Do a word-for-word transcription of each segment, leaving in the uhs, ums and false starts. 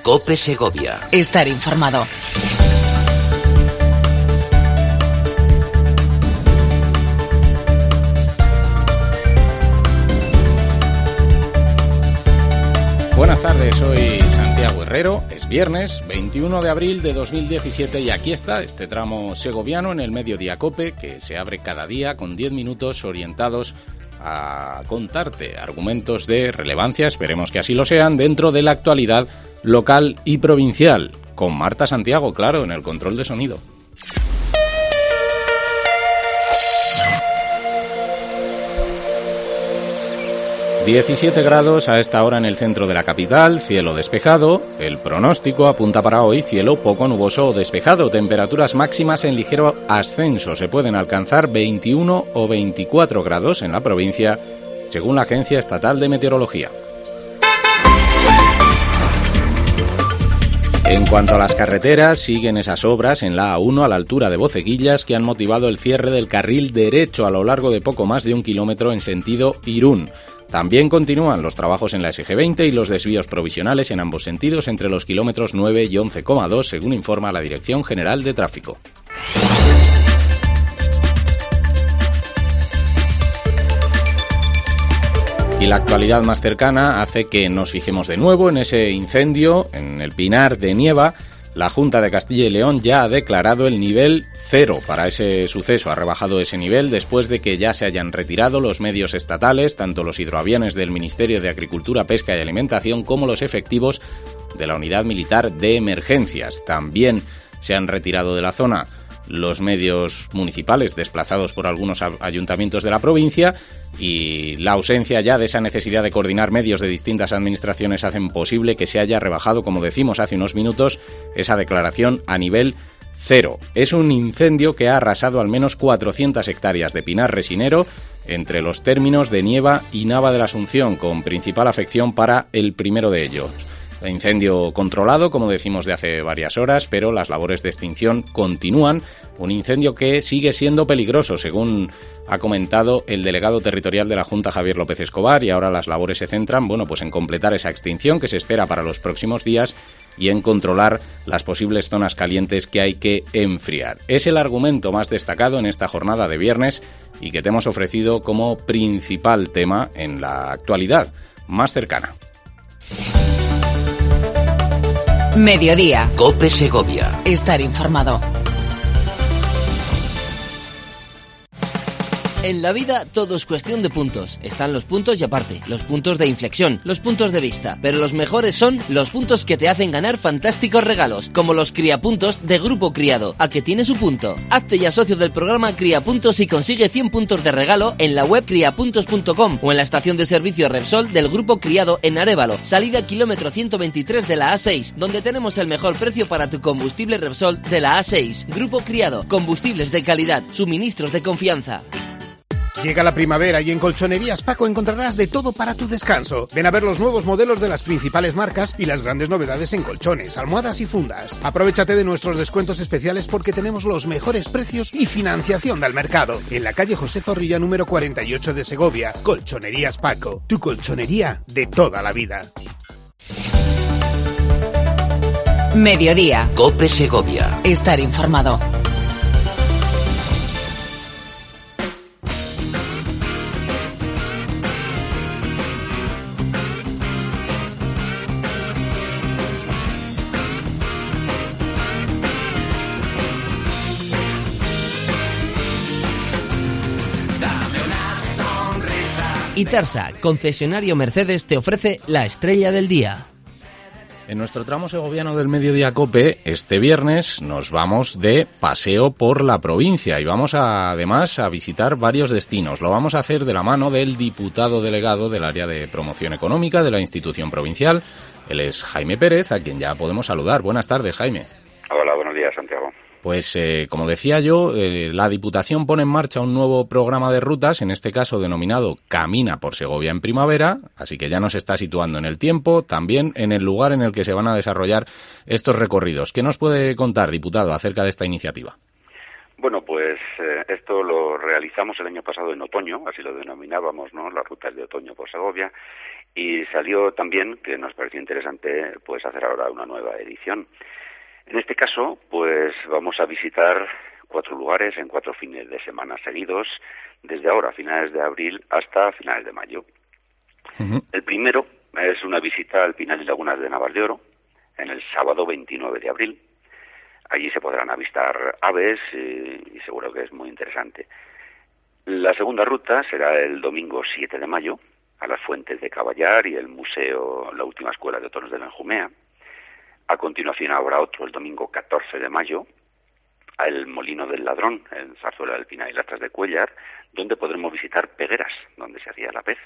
COPE Segovia. Estar informado. Buenas tardes, soy Santiago Herrero, es viernes veintiuno de abril de dos mil diecisiete y aquí está este tramo segoviano en el Mediodía COPE que se abre cada día con diez minutos orientados a contarte argumentos de relevancia, esperemos que así lo sean, dentro de la actualidad local y provincial, con Marta Santiago, claro, en el control de sonido. diecisiete grados a esta hora en el centro de la capital, cielo despejado. El pronóstico apunta para hoy cielo poco nuboso o despejado. Temperaturas máximas en ligero ascenso. Se pueden alcanzar veintiuno o veinticuatro grados en la provincia, según la Agencia Estatal de Meteorología. En cuanto a las carreteras, siguen esas obras en la A uno a la altura de Boceguillas que han motivado el cierre del carril derecho a lo largo de poco más de un kilómetro en sentido Irún. También continúan los trabajos en la ese ge veinte y los desvíos provisionales en ambos sentidos entre los kilómetros nueve y once coma dos, según informa la Dirección General de Tráfico. Y la actualidad más cercana hace que nos fijemos de nuevo en ese incendio en el Pinar de Nieva. La Junta de Castilla y León ya ha declarado el nivel cero para ese suceso. Ha rebajado ese nivel después de que ya se hayan retirado los medios estatales, tanto los hidroaviones del Ministerio de Agricultura, Pesca y Alimentación como los efectivos de la Unidad Militar de Emergencias. También se han retirado de la zona los medios municipales desplazados por algunos ayuntamientos de la provincia y la ausencia ya de esa necesidad de coordinar medios de distintas administraciones hacen posible que se haya rebajado, como decimos hace unos minutos, esa declaración a nivel cero. Es un incendio que ha arrasado al menos cuatrocientas hectáreas de pinar resinero entre los términos de Nieva y Nava de la Asunción, con principal afección para el primero de ellos. Incendio controlado, como decimos, de hace varias horas, pero las labores de extinción continúan. Un incendio que sigue siendo peligroso, según ha comentado el delegado territorial de la Junta, Javier López Escobar, y ahora las labores se centran, bueno, pues en completar esa extinción que se espera para los próximos días y en controlar las posibles zonas calientes que hay que enfriar. Es el argumento más destacado en esta jornada de viernes y que te hemos ofrecido como principal tema en la actualidad más cercana. Mediodía. COPE Segovia. Estar informado. En la vida todo es cuestión de puntos. Están los puntos y aparte, los puntos de inflexión, los puntos de vista. Pero los mejores son los puntos que te hacen ganar fantásticos regalos, como los Criapuntos de Grupo Criado. ¿A que tiene su punto? Hazte ya socio del programa Criapuntos y consigue cien puntos de regalo en la web criapuntos punto com o en la estación de servicio Repsol del Grupo Criado en Arévalo, salida kilómetro ciento veintitrés de la A seis, donde tenemos el mejor precio para tu combustible Repsol de la A seis. Grupo Criado, combustibles de calidad, suministros de confianza. Llega la primavera y en Colchonerías Paco encontrarás de todo para tu descanso. Ven a ver los nuevos modelos de las principales marcas y las grandes novedades en colchones, almohadas y fundas. Aprovechate de nuestros descuentos especiales porque tenemos los mejores precios y financiación del mercado. En la calle José Zorrilla número cuarenta y ocho de Segovia, Colchonerías Paco, tu colchonería de toda la vida. Mediodía. COPE Segovia. Estar informado. Itarsa, concesionario Mercedes, te ofrece la estrella del día. En nuestro tramo segoviano del Mediodía COPE, este viernes nos vamos de paseo por la provincia y vamos a, además a visitar varios destinos. Lo vamos a hacer de la mano del diputado delegado del área de promoción económica de la institución provincial. Él es Jaime Pérez, a quien ya podemos saludar. Buenas tardes, Jaime. Hola, buenos días, Santiago. Pues, eh, como decía yo, eh, la Diputación pone en marcha un nuevo programa de rutas, en este caso denominado Camina por Segovia en Primavera, así que ya nos está situando en el tiempo, también en el lugar en el que se van a desarrollar estos recorridos. ¿Qué nos puede contar, diputado, acerca de esta iniciativa? Bueno, pues eh, esto lo realizamos el año pasado en otoño, así lo denominábamos, ¿no? Las rutas de otoño por Segovia, y salió también, que nos pareció interesante, pues hacer ahora una nueva edición. En este caso, pues vamos a visitar cuatro lugares en cuatro fines de semana seguidos, desde ahora, finales de abril, hasta finales de mayo. Uh-huh. El primero es una visita al Pinar y Lagunas de Navas de Oro, en el sábado veintinueve de abril. Allí se podrán avistar aves y, y seguro que es muy interesante. La segunda ruta será el domingo siete de mayo, a las Fuentes de Caballar y el Museo La Última Escuela de Toros de la Enjumea. A continuación habrá otro el domingo catorce de mayo, al Molino del Ladrón, en Zarzuela del Pinar y Lastra de Cuéllar, donde podremos visitar Pegueras, donde se hacía la pez.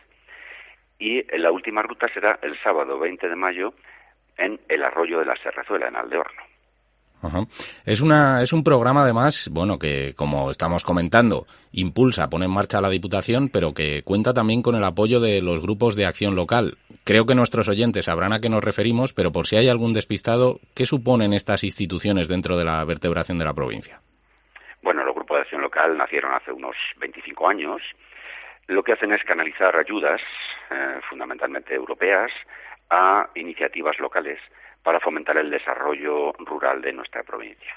Y la última ruta será el sábado veinte de mayo en el Arroyo de la Serrazuela, en Aldeorno. Ajá. Es una es un programa además, bueno, que como estamos comentando, impulsa, pone en marcha la Diputación, pero que cuenta también con el apoyo de los grupos de acción local. Creo que nuestros oyentes sabrán a qué nos referimos, pero por si hay algún despistado, ¿qué suponen estas instituciones dentro de la vertebración de la provincia? Bueno, los grupos de acción local nacieron hace unos veinticinco años. Lo que hacen es canalizar ayudas, eh, fundamentalmente europeas, a iniciativas locales para fomentar el desarrollo rural de nuestra provincia.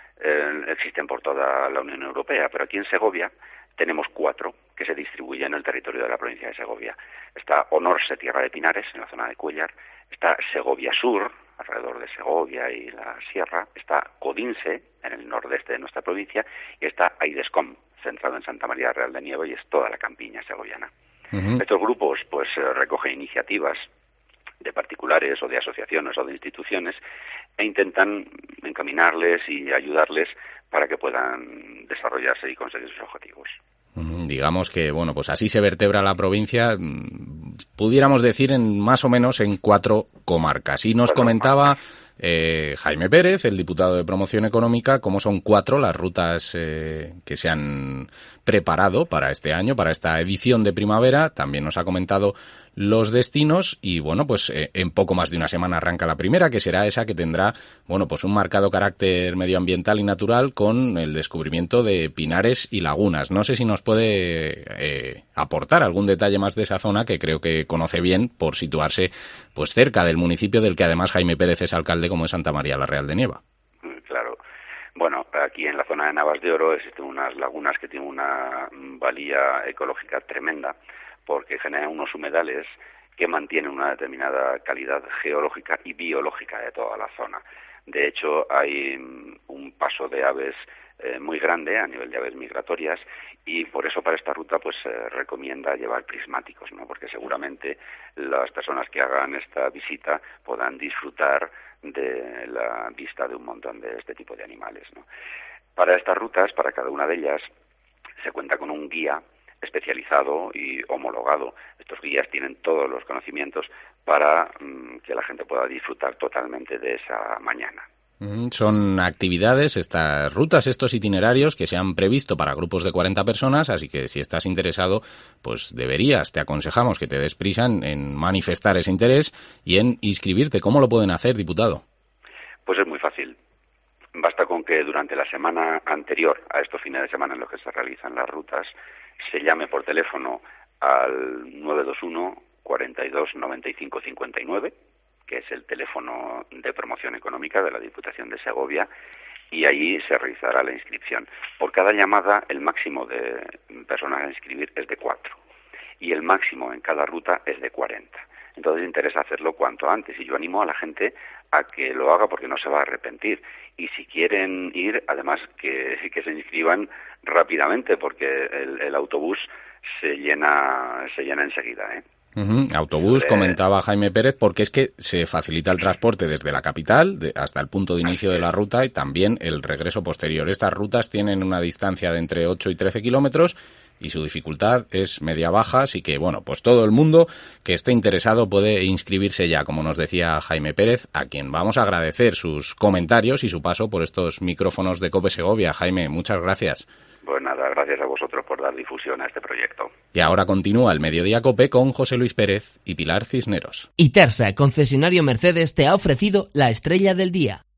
Eh, existen por toda la Unión Europea, pero aquí en Segovia tenemos cuatro que se distribuyen en el territorio de la provincia de Segovia. Está Onorse, Tierra de Pinares, en la zona de Cuéllar. Está Segovia Sur, alrededor de Segovia y la Sierra. Está Codinse, en el nordeste de nuestra provincia. Y está Aidescom, centrado en Santa María Real de Nieva, y es toda la campiña segoviana. Uh-huh. Estos grupos pues eh, recogen iniciativas de particulares o de asociaciones o de instituciones e intentan encaminarles y ayudarles para que puedan desarrollarse y conseguir sus objetivos. Digamos que, bueno, pues así se vertebra la provincia, pudiéramos decir, en más o menos en cuatro comarcas. Y nos cuatro comentaba comarcas. Eh, Jaime Pérez, el diputado de Promoción Económica, cómo son cuatro las rutas eh, que se han preparado para este año, para esta edición de primavera. También nos ha comentado los destinos y, bueno, pues eh, en poco más de una semana arranca la primera, que será esa que tendrá, bueno, pues un marcado carácter medioambiental y natural con el descubrimiento de pinares y lagunas. No sé si nos puede eh, aportar algún detalle más de esa zona, que creo que conoce bien por situarse pues cerca del municipio del que además Jaime Pérez es alcalde, como es Santa María la Real de Nieva. Claro. Bueno, aquí en la zona de Navas de Oro existen unas lagunas que tienen una valía ecológica tremenda, porque generan unos humedales que mantienen una determinada calidad geológica y biológica de toda la zona. De hecho, hay un paso de aves eh, muy grande a nivel de aves migratorias, y por eso para esta ruta pues se eh, recomienda llevar prismáticos, ¿no? Porque seguramente las personas que hagan esta visita podrán disfrutar de la vista de un montón de este tipo de animales, ¿no? Para estas rutas, para cada una de ellas, se cuenta con un guía especializado y homologado. Estos guías tienen todos los conocimientos para mmm, que la gente pueda disfrutar totalmente de esa mañana. Son actividades, estas rutas, estos itinerarios que se han previsto para grupos de cuarenta personas, así que si estás interesado, pues deberías, te aconsejamos que te des prisa en, en manifestar ese interés y en inscribirte. ¿Cómo lo pueden hacer, diputado? Pues es muy fácil. Basta con que durante la semana anterior a estos fines de semana en los que se realizan las rutas, se llame por teléfono al nueve dos uno, cuarenta y dos, noventa y cinco, cincuenta y nueve, que es el teléfono de promoción económica de la Diputación de Segovia, y allí se realizará la inscripción. Por cada llamada, el máximo de personas a inscribir es de cuatro, y el máximo en cada ruta es de cuarenta. Entonces interesa hacerlo cuanto antes, y yo animo a la gente a que lo haga porque no se va a arrepentir. Y si quieren ir, además, que, que se inscriban rápidamente, porque el, el autobús se llena, se llena enseguida, ¿eh? Uh-huh. Autobús, comentaba Jaime Pérez, porque es que se facilita el transporte desde la capital de, hasta el punto de inicio de la ruta y también el regreso posterior. Estas rutas tienen una distancia de entre ocho y trece kilómetros y su dificultad es media-baja, así que, bueno, pues todo el mundo que esté interesado puede inscribirse ya, como nos decía Jaime Pérez, a quien vamos a agradecer sus comentarios y su paso por estos micrófonos de COPE Segovia. Jaime, muchas gracias. Pues nada, gracias a vosotros por dar difusión a este proyecto. Y ahora continúa el Mediodía COPE con José Luis Pérez y Pilar Cisneros. Itersa, concesionario Mercedes, te ha ofrecido la estrella del día.